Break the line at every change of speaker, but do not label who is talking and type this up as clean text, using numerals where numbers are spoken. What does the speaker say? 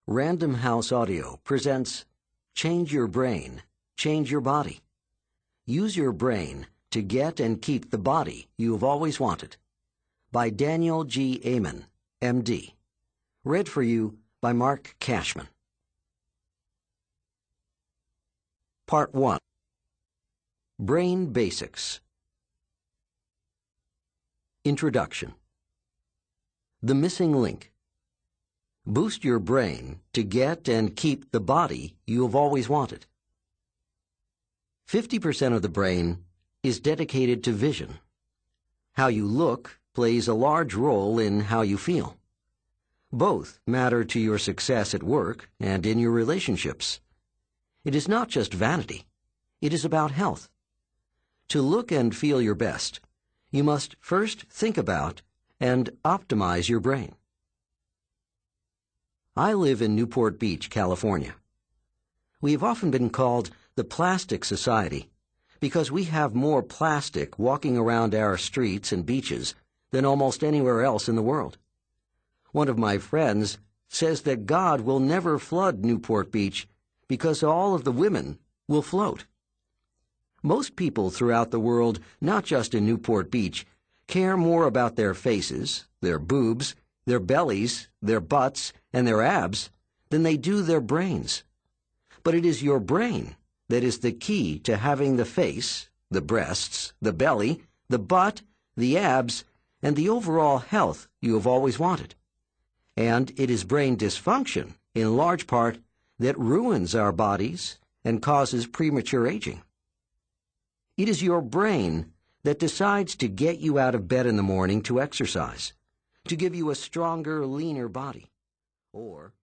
Random House Audio presents Change Your Brain, Change Your Body. Use your brain to get and keep the body you have always wanted. By Daniel G. Amen, M.D. Read for you by Mark Cashman. Part 1. Brain Basics. Introduction. The missing link. Boost your brain to get and keep the body you have always wanted. 50% of the brain is dedicated to vision. How you look plays a large role in how you feel. Both matter to your success at work and in your relationships. It is not just vanity. It is about health. To look and feel your best, you must first think about and optimize your brain. I live in Newport Beach, California. We have often been called the Plastic Society because we have more plastic walking around our streets and beaches than almost anywhere else in the world. One of my friends says that God will never flood Newport Beach because all of the women will float. Most people throughout the world, not just in Newport Beach, care more about their faces, their boobs, their bellies, their butts, and their abs than they do their brains. But it is your brain that is the key to having the face, the breasts, the belly, the butt, the abs, and the overall health you have always wanted. And it is brain dysfunction, in large part, that ruins our bodies and causes premature aging. It is your brain that decides to get you out of bed in the morning to exercise, to give you a stronger, leaner body, or